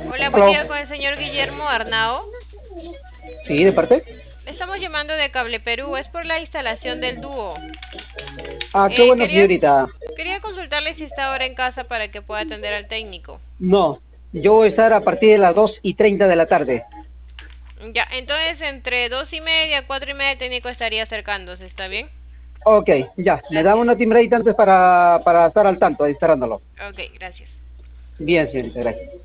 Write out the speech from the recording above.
Hola, buen Aló. día con el señor Guillermo Arnao. Sí, de parte. Estamos llamando de Cable Perú, es por la instalación del dúo. Ah, qué Eh, bueno, quería, señorita. quería consultarle si está ahora en casa para que pueda atender al técnico. No, yo voy a estar a partir de las 2:30 de la tarde. Ya, entonces entre 2:30, 4:30 el técnico estaría acercándose, ¿está bien? Ok, ya. Me da Gracias. una timbradita antes para estar al tanto, esperándolo. Ok, gracias. Bien, señorita, gracias.